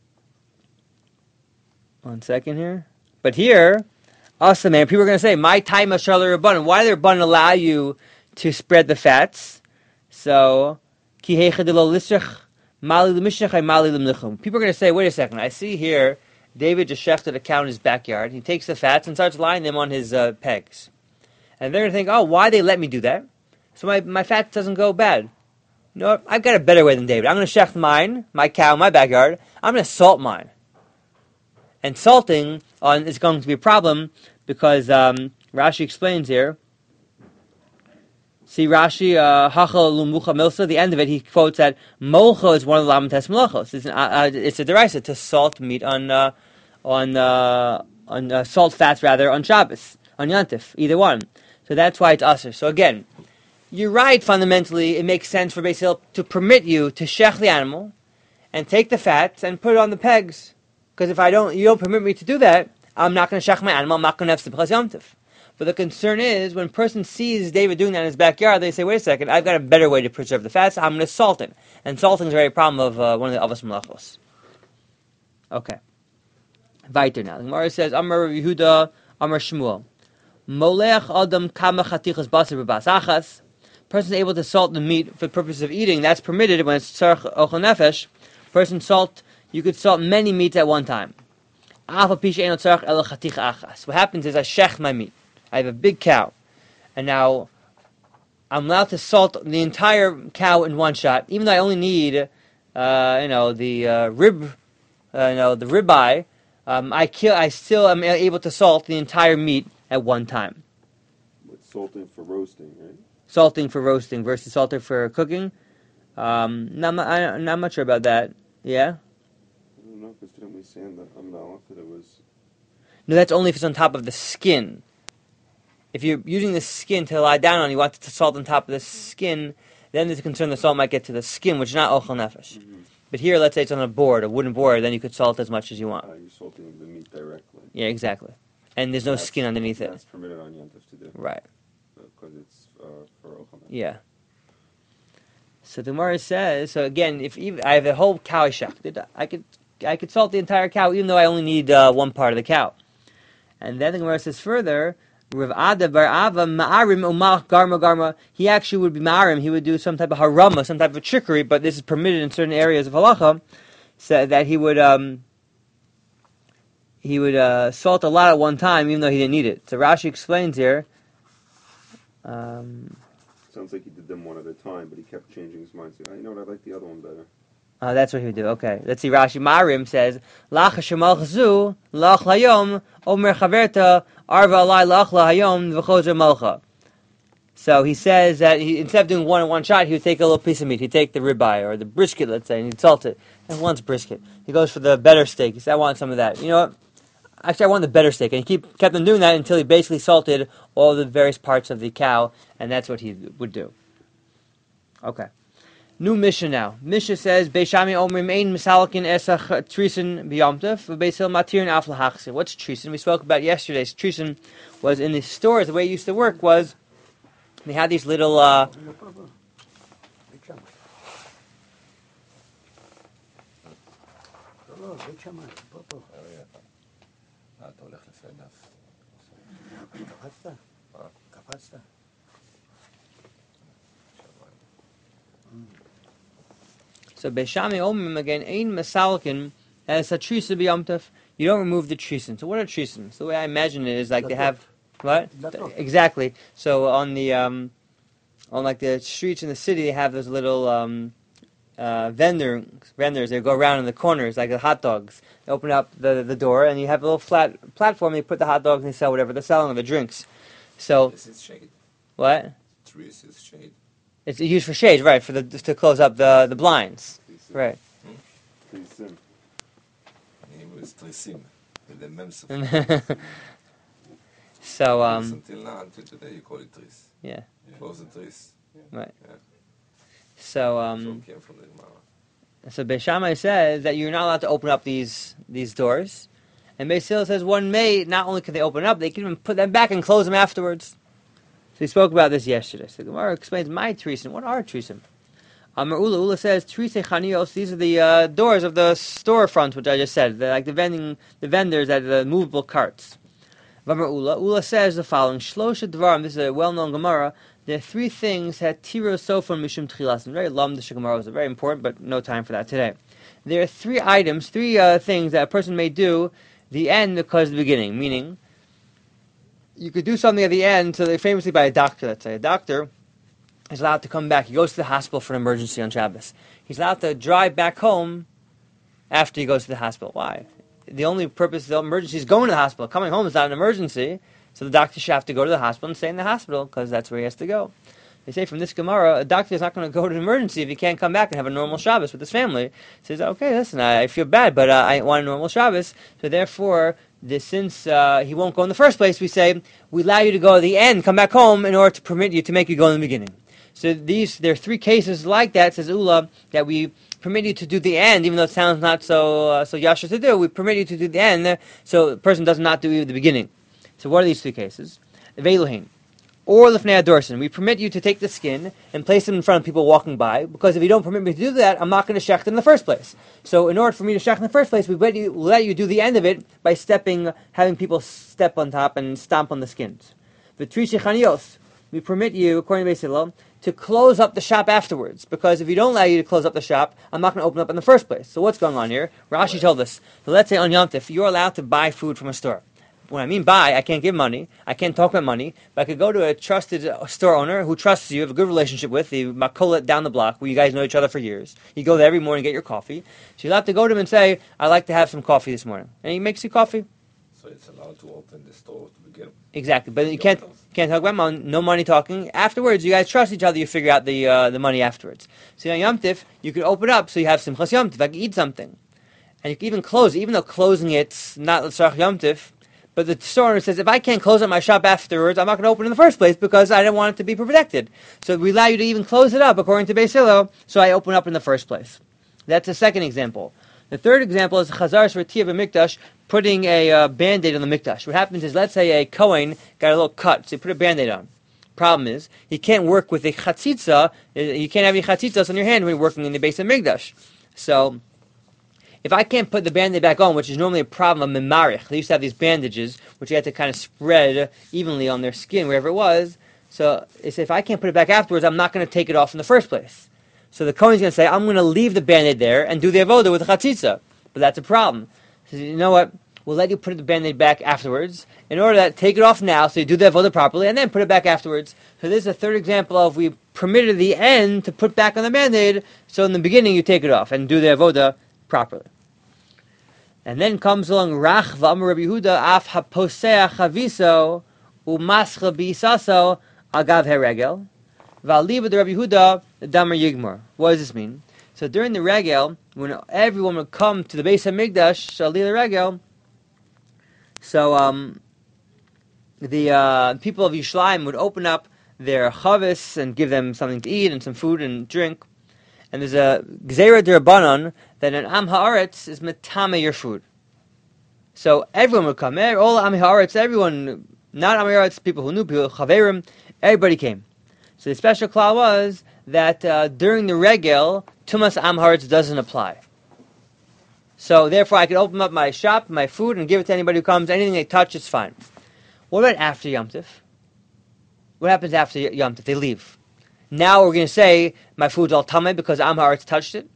one second here. But here, asla meimar. People are going to say, "My time ashalar rabbanon." Why did the rabbanon allow you to spread the fats? So ki heichadilo lisrach mali lemishachai mali lemnichum. People are going to say, "Wait a second. I see here." David just shechted a cow in his backyard. He takes the fats and starts lying them on his uh, pegs. And they're going to think, oh, why they let me do that? So my, my fat doesn't go bad. No, I've got a better way than David. I'm going to shecht mine, my cow in my backyard. I'm going to salt mine. And salting on is going to be a problem because um, Rashi explains here. See Rashi, Hachal Lumucha Milsa, the end of it, he quotes that Molcha is one of the Lamates Melachos. It's, uh, uh, it's a derisa to salt meat on uh, on uh, on uh, salt fats rather on Shabbos, on Yantif, either one. So that's why it's usher. So again, you're right. Fundamentally, it makes sense for Beis Hillel to permit you to shech the animal and take the fats and put it on the pegs. Because if I don't, you don't permit me to do that, I'm not going to shech my animal. I'm not going to have Simchas Yom Tov. But the concern is, when a person sees David doing that in his backyard, they say, wait a second, I've got a better way to preserve the fats, I'm going to salt it. And salting is a very problem of uh, one of the Avos Melachos. Okay. Weiter now. The Gemara says, Amar Yehuda, Amar Shmuel. Molech Adam Kama Chatichas Basar B'Basachas. Person is able to salt the meat for the purpose of eating. That's permitted when it's Tzarech Ochel Nefesh. Person salt, you could salt many meats at one time. What happens is I shech my meat. I have a big cow, and now I'm allowed to salt the entire cow in one shot, even though I only need, uh, you know, the uh, rib, uh, you know, the ribeye. Um, I kill. I still am able to salt the entire meat at one time. With salting for roasting, right? Salting for roasting versus salting for cooking. Um, not, I'm not much sure about that. Yeah. I don't know because didn't we say in the Amnalach that it was? No, that's only if it's on top of the skin. If you're using the skin to lie down on, you want it to salt on top of the skin, then there's a concern the salt might get to the skin, which is not ochel nefesh. Mm-hmm. But here, let's say it's on a board, a wooden board, then you could salt as much as you want. Uh, you're salting the meat directly. Yeah, exactly. And there's no that's, skin underneath that's it. That's permitted on Yantif to do. Right. Because it's uh, for ochel nefesh. Yeah. So the Gemara says, so again, if even, I have a whole cow I shechted, I could I could salt the entire cow, even though I only need uh, one part of the cow. And then the Gemara says further, Rav Ada bar Ava ma'arim umach garma garma. He actually would be ma'arim. He would do some type of harama, some type of trickery, but this is permitted in certain areas of halacha. So that he would um, he would uh, salt a lot at one time, even though he didn't need it. So Rashi explains here. Um, Sounds like he did them one at a time, but he kept changing his mind. So, you know what? I like the other one better. Uh, that's what he would do. Okay, let's see. Rashi Marim says, "Lach shemal chazu lach hayom omer chaverta arva alai lach lahayom v'chozer malcha." So he says that he, instead of doing one in one shot, he would take a little piece of meat. He'd take the ribeye or the brisket, let's say, and he'd salt it. And he wants brisket. He goes for the better steak. He said, "I want some of that." You know what? Actually, I want the better steak. And he keep, kept on doing that until he basically salted all the various parts of the cow, and that's what he would do. Okay. New Mishnah now. Mishnah says, Beishami Omrim Ein Misalakin Esach Trisin B'Yomtov, Beisil Matirin Af L'Hachzir. What's Trisin? We spoke about yesterday. Trisin was in the stores. The way it used to work was they had these little. Uh, So Beishami Omrim again Ein Misalakin as a Trisin B'Yomtov. You don't remove the Trisin. So what are Trisin? So the way I imagine it is like they have what exactly. So on the um, on like the streets in the city, they have those little um, uh, vendor vendors. They go around in the corners like the hot dogs. They open up the the door and you have a little flat platform. They put the hot dogs and they sell whatever they're selling, or the drinks. So This is shade. what? Trees is shade. It's used for shade, right? For the to close up the the blinds, Trisim. right? Trisim. Name is Trisim. With the mems of So um, until now, until today, you call it Tris. yeah. Close the Tris. Right. Yeah. So So um, it came from the Gemara. so Beis Shammai says that you're not allowed to open up these these doors, and Beis Hillel says one may not only can they open up, they can even put them back and close them afterwards. So we spoke about this yesterday. So the Gemara explains my Trisim. What are Trisim? Amar Ula Ula says Trisei Chanios. These are the uh, doors of the storefront, which I just said. They're like the vending the vendors at the movable carts. Amar Ula Ula says the following: Shlosha Dvarim. This is a well-known Gemara. There are three things that Tiro Sofon Mishum Tchilas. Very lumdish Gemara. Is very important, but no time for that today. There are three items, three uh, things that a person may do the end because of the beginning. Meaning, you could do something at the end. So, they famously by a doctor. Let's say a doctor is allowed to come back. He goes to the hospital for an emergency on Shabbos. He's allowed to drive back home after he goes to the hospital. Why? The only purpose of the emergency is going to the hospital. Coming home is not an emergency, so the doctor should have to go to the hospital and stay in the hospital because that's where he has to go. They say from this Gemara, a doctor is not going to go to an emergency if he can't come back and have a normal Shabbos with his family. He says, okay, listen, I, I feel bad, but uh, I want a normal Shabbos, so therefore, this, since uh, he won't go in the first place, we say, we allow you to go at the end, come back home, in order to permit you to make you go in the beginning. So these, there are three cases like that, says Ula, that we permit you to do the end, even though it sounds not so uh, so yasher to do. We permit you to do the end, so the person does not do the beginning. So what are these three cases? Veiluhin, or lifnei adorsin. We permit you to take the skin and place it in front of people walking by, because if you don't permit me to do that, I'm not going to shecht in the first place. So in order for me to shecht in the first place, we let you, let you do the end of it by stepping, having people step on top and stomp on the skins. The trishi chanios. We permit you, according to Beis Hillel, to close up the shop afterwards, because if you don't allow you to close up the shop, I'm not going to open up in the first place. So what's going on here? Rashi told us. So let's say on Yom Tov, you're allowed to buy food from a store. When I mean buy, I can't give money, I can't talk about money, but I could go to a trusted store owner who trusts you, have a good relationship with, the makolet down the block, where you guys know each other for years. You go there every morning, get your coffee. So you're allowed to go to him and say, I'd like to have some coffee this morning. And he makes you coffee. So it's allowed to open the store to begin. Exactly, but you can't can't talk about money, no money talking. Afterwards, you guys trust each other, you figure out the uh, the money afterwards. So on Yom Tif, you could open up so you have Simchas Yom Tif, like eat something. And you can even close it, even though closing it's not L'tzarach Yom Tif, but the store owner says, if I can't close up my shop afterwards, I'm not going to open in the first place because I didn't want it to be protected. So we allow you to even close it up, according to Beis Hillel, so I open up in the first place. That's the second example. The third example is Chazar Sratia b'Mikdash, putting a uh, Band-Aid on the Mikdash. What happens is, let's say a Kohen got a little cut, so you put a Band-Aid on. Problem is, he can't work with a chatzitza, you can't have any chatzitzas on your hand when you're working in the base of Mikdash. So, if I can't put the Band-Aid back on, which is normally a problem of Memarich, they used to have these bandages, which you had to kind of spread evenly on their skin, wherever it was, so it's, if I can't put it back afterwards, I'm not going to take it off in the first place. So the Kohen's going to say, I'm going to leave the Band-Aid there and do the avoda with the chatzitza. But that's a problem. He says, you know what? We'll let you put the Band-Aid back afterwards. In order to take it off now, so you do the avoda properly, and then put it back afterwards. So this is a third example of we permitted the end to put back on the Band-Aid, so in the beginning you take it off and do the avoda properly. And then comes along Rach v'amar Rabbi Yehuda af haposeach chaviso u'maschel b'isaso agav heregel. V'aliba de Rabbi Yehuda damer yigmor. What does this mean? So during the regel, when everyone would come to the base of Mikdash, shalil regel, so um, the uh, people of Yerushalayim would open up their chavis and give them something to eat and some food and drink. And there's a gzeira d'Rabbanan that an am haaretz is metame your food. So everyone would come. All am haaretz, everyone, not am haaretz, people who knew, people chaverim, everybody came. So the special klal was that uh, during the regel, tumas am haaretz doesn't apply. So therefore, I could open up my shop, my food, and give it to anybody who comes. Anything they touch, it's fine. What about after Yom Tov? What happens after Yom Tov? They leave. Now we're going to say, my food's all tameh because Am Haaretz touched it.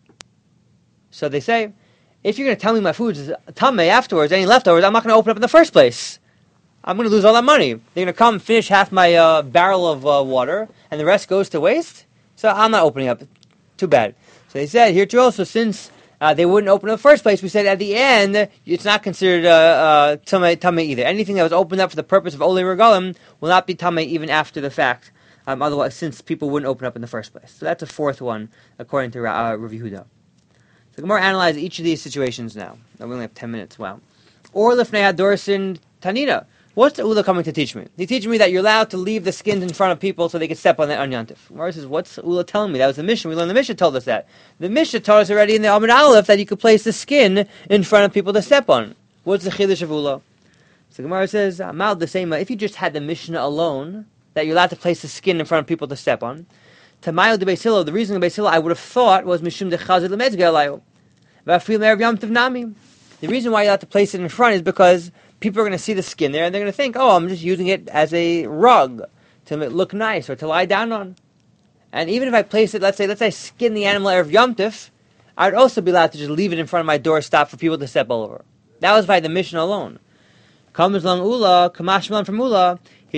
So they say, if you're going to tell me my food's tameh afterwards, any leftovers, I'm not going to open up in the first place. I'm going to lose all that money. They're going to come finish half my uh, barrel of uh, water, and the rest goes to waste? So I'm not opening up. Too bad. So they said, here too also, since uh, they wouldn't open up in the first place, we said at the end, it's not considered uh, uh, tameh, tameh either. Anything that was opened up for the purpose of Olei Regalim will not be tameh even after the fact. Um, otherwise, since people wouldn't open up in the first place. So that's a fourth one, according to uh, Rav Yehuda. So Gemara analyze each of these situations now. We only have ten minutes. Wow. Or lifnei hadorsin tanina. What's the Ula coming to teach me? He teaches me that you're allowed to leave the skins in front of people so they can step on that on Yantif. Gemara says, what's Ula telling me? That was the Mishnah. We learned the Mishnah told us that. The Mishnah told us already in the Amud Aleph that you could place the skin in front of people to step on. What's the Chiddush of Ula? So Gemara says, Amal the same. If you just had the Mishnah alone, that you're allowed to place the skin in front of people to step on. Tamayel de Beis Hillel, the reason of Beis Hillel I would have thought was Mishum de Chazir Lemezge Alayu. V'afil Erev Yom Tov Nami. The reason why you're allowed to place it in front is because people are going to see the skin there and they're going to think, oh, I'm just using it as a rug to look nice or to lie down on. And even if I place it, let's say, let's say I skin the animal Erev Yom Tov, I'd also be allowed to just leave it in front of my doorstop for people to step all over. That was by the Mishnah alone. Comes along Ula, Kamash Malan from Ula,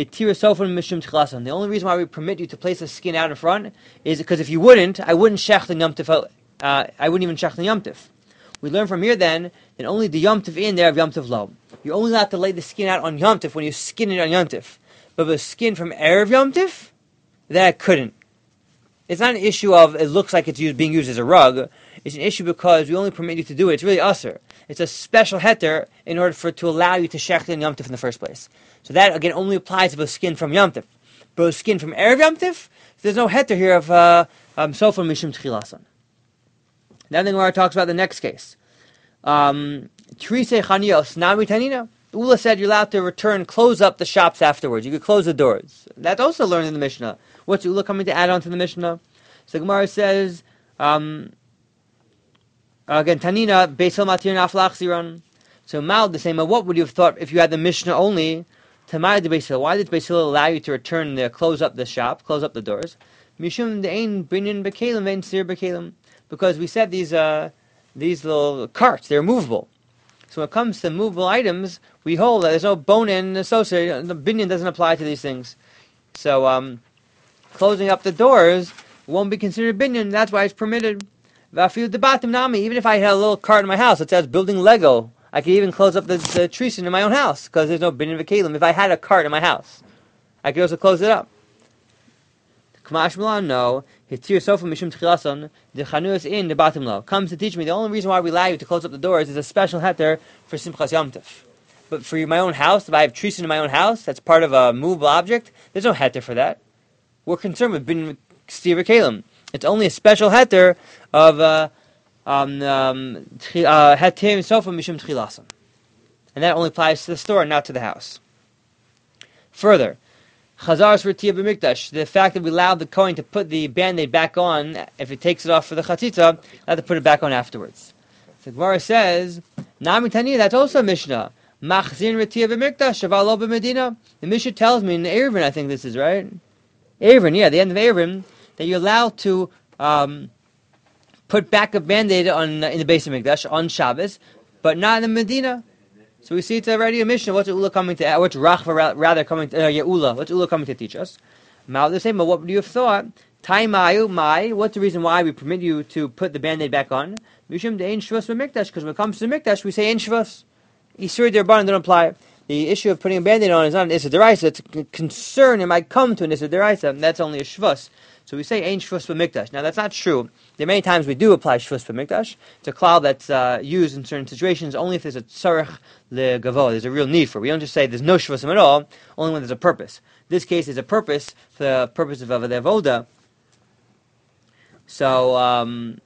the only reason why we permit you to place the skin out in front is because if you wouldn't, I wouldn't shech the Yom Tov, uh, I wouldn't even shech the Yom Tov. We learn from here then that only the Yom Tov in there of Yom Tov lo. You're only allowed to lay the skin out on Yom Tov when you skin it on Yom Tov. But the skin from Erev Yom Tov, that I couldn't. It's not an issue of it looks like it's used, being used as a rug. It's an issue because we only permit you to do it. It's really usher. It's a special heter in order for to allow you to shech in Yom Tov in the first place. So that, again, only applies to the skin from Yom Tov. But the skin from Erev Yom Tov, there's no heter here of uh, um, Sofer Mishum Tchilasan. Then the Gemara talks about the next case. Um, Trise Chanios, Nami Tanina. Ula said you're allowed to return, close up the shops afterwards. You could close the doors. That's also learned in the Mishnah. What's Ula coming to add on to the Mishnah? So Gemara says, um, again, Tanina, Beisel Matir Naflach Ziran. So Mal, the same, what would you have thought if you had the Mishnah only? Tamai de Beis Hillel. Why did Beis Hillel allow you to return the, close up the shop, close up the doors? Mishum de'ein binyan bekelim ve'in sir bekelim. Because we said these uh, these little carts, they're movable. So when it comes to movable items, we hold that there's no bone-in associated. The binyan doesn't apply to these things. So um, closing up the doors won't be considered binyan. That's why it's permitted. V'afilu debatim nami. Even if I had a little cart in my house that says building Lego, I could even close up the, the treason in my own house because there's no binyan v'kelim. If I had a cart in my house, I could also close it up. Kamash Milan, no. Hitir sofa mishum tchilason. The chanus in the bottom low comes to teach me the only reason why we allow you to close up the doors is a special heter for simchas yom tov. But for my own house, if I have treason in my own house, that's part of a movable object. There's no heter for that. We're concerned with binyan stir v'kelim. It's only a special heter of uh, um, um, heter sofa mishum tchilason, and that only applies to the store, not to the house. Further. Chazar Svertiya b'mikdash. The fact that we allowed the Kohen to put the band-aid back on, if it takes it off for the chatzitza, allowed to put it back on afterwards. The Gemara says, Nami Tani, that's also a Mishnah. Machzin Retiya b'mikdash, Shavalo b'medina. The Mishnah tells me in Erevin, I think this is right. Erevin, yeah, the end of Erevin, that you're allowed to um, put back a band-aid on in the base of Mikdash on Shabbos, but not in the Medina. So we see it's already a Mishnah. What's Ula coming to? What's Rachva rather coming to? Uh, yeah, Ula. What's Ula coming to teach us? Mal the same. But what would you have thought? Taimayu mai. What's the reason why we permit you to put the band-aid back on? Mishum de'ein shvus b'mikdash. Because when it comes to Mikdash, we say ein shvus. Isur derban don't apply. the issue of putting a band-aid on is not an Issa Deraisa, it's a concern it might come to an Issa Deraisa, and that's only a Shvus. So we say Ein Shvus B'Mikdash. Now that's not true. There are many times we do apply Shvus B'Mikdash. It's a klal that's uh, used in certain situations only if there's a tzarech le'gavo, there's a real need for it. We don't just say there's no Shvusim at all, only when there's a purpose. This case is a purpose for the purpose of Avodah Avoda. So, um,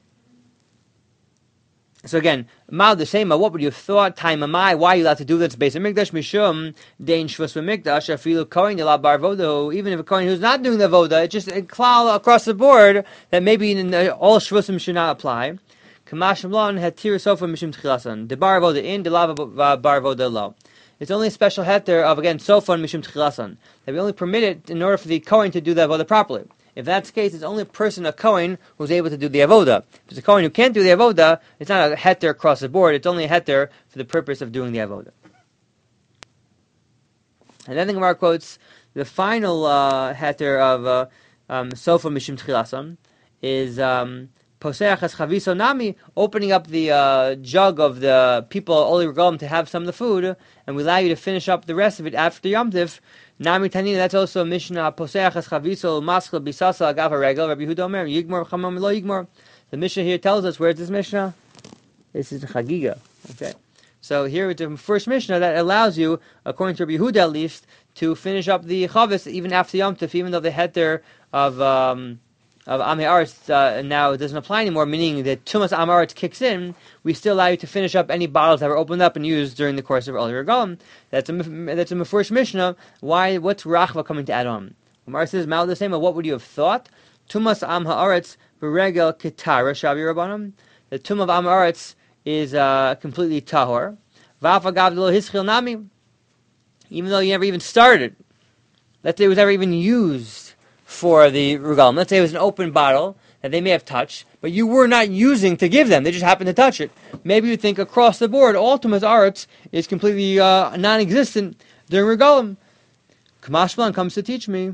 so again, Mal the same. What would you have thought? Time am I? Why are you allowed to do this? Based on Mikdash, Mishum Dein Shvus Mikdash. Afilu Kohen Yelab Bar Voda. Even if a Kohen who's not doing the Voda, it's just a klal across the board that maybe in the, all Shvusim should not apply. Kamash Mlon had Tir Sofa Mishum Tchilasan. The Bar Voda in, the Lava Bar Voda lo. It's only a special heter of again Sofa and Mishum Tchilasan that we only permit it in order for the Kohen to do the Voda properly. If that's the case, it's only a person, a Kohen, who's able to do the Avoda. If it's a Kohen who can't do the Avoda, it's not a heter across the board, it's only a heter for the purpose of doing the Avoda. And then the Gemara quotes the final uh, heter of uh, um, Sofa Mishim Tchilasan is um, Poseach as Chaviso Nami, opening up the uh, jug of the people, Oli Regalim, to have some of the food, and we allow you to finish up the rest of it after Yom Tiv. Nami Tanina, that's also a Mishnah, Poseach as Chaviso, Maschel, Bisasa, Agav HaRegel, Rabbi Yehuda Omer, Yigmor, Chamam, Lo Yigmor. The Mishnah here tells us, where's this Mishnah? This is Chagiga. Okay. So here it's the first Mishnah that allows you, according to Rabbi Yehuda at least, to finish up the Chavis even after Yom Tif, even though the heter of um, of Amei Aretz uh, now doesn't apply anymore, meaning that Tumas Amei Aretz kicks in, we still allow you to finish up any bottles that were opened up and used during the course of earlier Regalim. That's a that's a first Mishnah. Why? What's Rachva coming to add on? Gemara says, Mal the same. What would you have thought? Tumas Am Haaretz Beregel Ketara Shavi Rabbanim. The Tum of Am Haaretz is uh, completely tahor. Va'afagav lo hischil nami. Even though you never even started, let's say it was never even used for the regalim. Let's say it was an open bottle that they may have touched, but you were not using to give them. They just happened to touch it. Maybe you think across the board, all Tumas Aretz is completely uh, non-existent during regalim. Kamashmalan comes to teach me.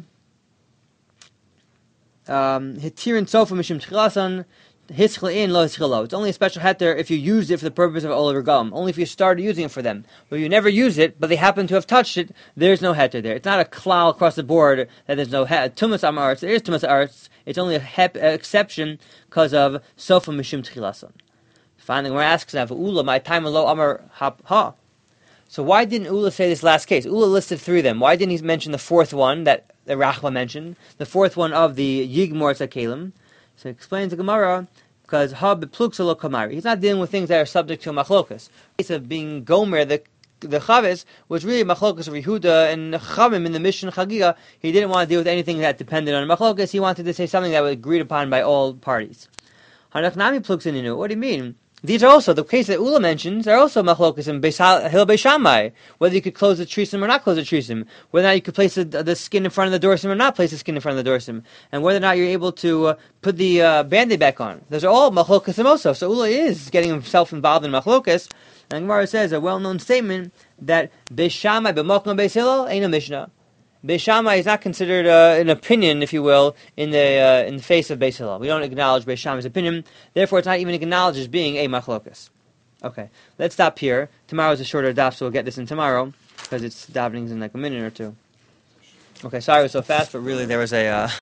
Hitir and sofa mishim tchilasan. Hischlein lo hischelo. It's only a special heter if you use it for the purpose of Oler Regalim. Only if you started using it for them. But you never use it, but they happen to have touched it, there's no heter there. It's not a klal across the board that there's no heter. Tumas Am Haaretz, there is Tumas Aretz. It's only a hep, uh, exception because of Sofa Mishim Tchilason. Finally, we're asking now, Ula, my time lo Amar hap ha. So why didn't Ula say this last case? Ula listed three of them. Why didn't he mention the fourth one that the Rachba mentioned? The fourth one of the Yigmor Tzakalim. So it explains the Gemara, because ha bepluksalo kamari. He's not dealing with things that are subject to a machlokas. The case of being gomer, the the chavis, was really a machlokas of Yehuda and Chamim in the Mishnah Chagiga. He didn't want to deal with anything that depended on a machlokas. He wanted to say something that was agreed upon by all parties. Hanachnami pluksaninu. What do you mean? These are also, the case that Ula mentions, are also machlokas in Hil Beishamai, whether you could close the trisim or not close the trisim, whether or not you could place the, the skin in front of the dorsim or not place the skin in front of the dorsim, and whether or not you're able to uh, put the uh, band-aid back on. Those are all machlokas also. So Ula is getting himself involved in machlokas, and Gemara says a well-known statement that Beishamai b'mokum Beis Hillel ain't a Mishnah. Beis Shammai is not considered uh, an opinion, if you will, in the uh, in the face of Beis Hillel. We don't acknowledge Beis Shammai's opinion. Therefore, it's not even acknowledged as being a machlokas. Okay, let's stop here. Tomorrow's a shorter daf, so we'll get this in tomorrow because it's davenings in like a minute or two. Okay, sorry it was so fast, but really there was a. Uh